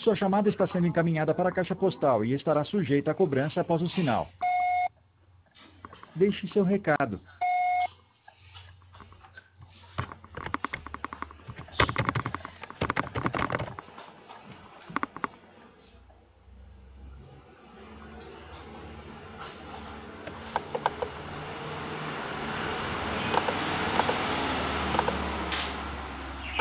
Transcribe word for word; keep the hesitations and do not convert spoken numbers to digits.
Sua chamada está sendo encaminhada para a caixa postal e estará sujeita a cobrança após o sinal. Deixe seu recado.